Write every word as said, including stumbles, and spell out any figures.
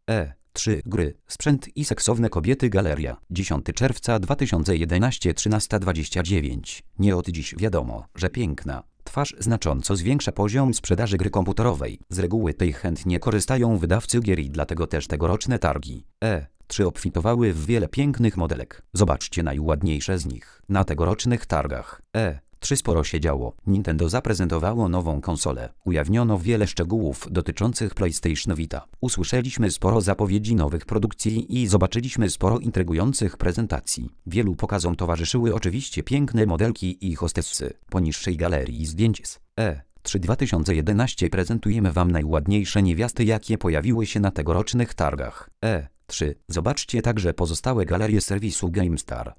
E trzy Gry, sprzęt i seksowne kobiety. Galeria, dziesiątego czerwca dwa tysiące jedenastego, trzynaста dwadzieścia dziewięć. Nie od dziś wiadomo, że piękna twarz znacząco zwiększa poziom sprzedaży gry komputerowej. Z reguły tej chętnie korzystają wydawcy gier i dlatego też tegoroczne targi E trzy obfitowały w wiele pięknych modelek. Zobaczcie najładniejsze z nich. Na tegorocznych targach E trzy sporo się działo. Nintendo zaprezentowało nową konsolę. Ujawniono wiele szczegółów dotyczących PlayStation Vita. Usłyszeliśmy sporo zapowiedzi nowych produkcji i zobaczyliśmy sporo intrygujących prezentacji. Wielu pokazom towarzyszyły oczywiście piękne modelki i hostessy. Po niższej galerii zdjęć z E trzy dwa tysiące jedenaście prezentujemy Wam najładniejsze niewiasty, jakie pojawiły się na tegorocznych targach E trzy. Zobaczcie także pozostałe galerie serwisu GameStar.